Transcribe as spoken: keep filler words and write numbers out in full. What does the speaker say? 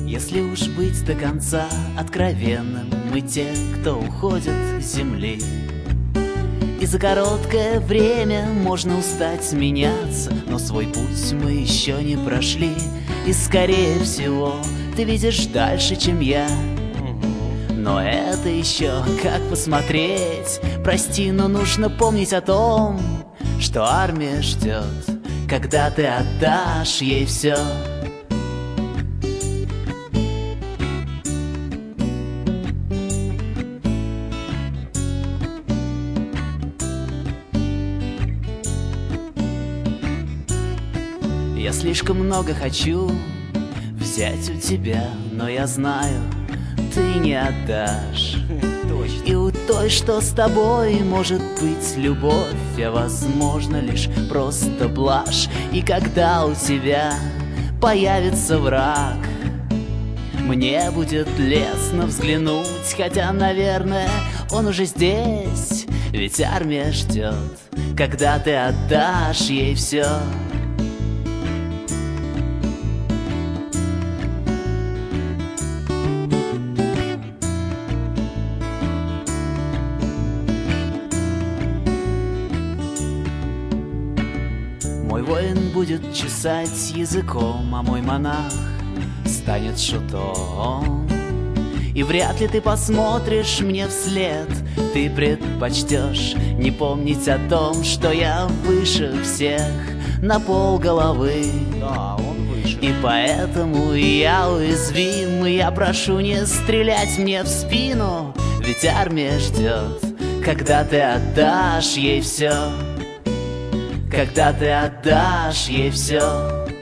Если уж быть до конца откровенным, мы те, кто уходит с земли. И за короткое время можно устать меняться, но свой путь мы еще не прошли. И скорее всего ты видишь дальше, чем я. Но это еще как посмотреть. Прости, но нужно помнить о том, что армия ждет, когда ты отдашь ей все. Я слишком много хочу взять у тебя, но я знаю, ты не отдашь. И у той, что с тобой, может быть любовь, а возможно лишь просто блажь. И когда у тебя появится враг, мне будет лестно взглянуть, хотя, наверное, он уже здесь. Ведь армия ждет, когда ты отдашь ей все. Мой воин будет чесать языком, а мой монах станет шутом. И вряд ли ты посмотришь мне вслед, ты предпочтешь не помнить о том, что я выше всех на пол головы. Да, он выше. И поэтому я уязвим, и я прошу не стрелять мне в спину, ведь армия ждет, когда ты отдашь ей все. Когда ты отдашь ей все.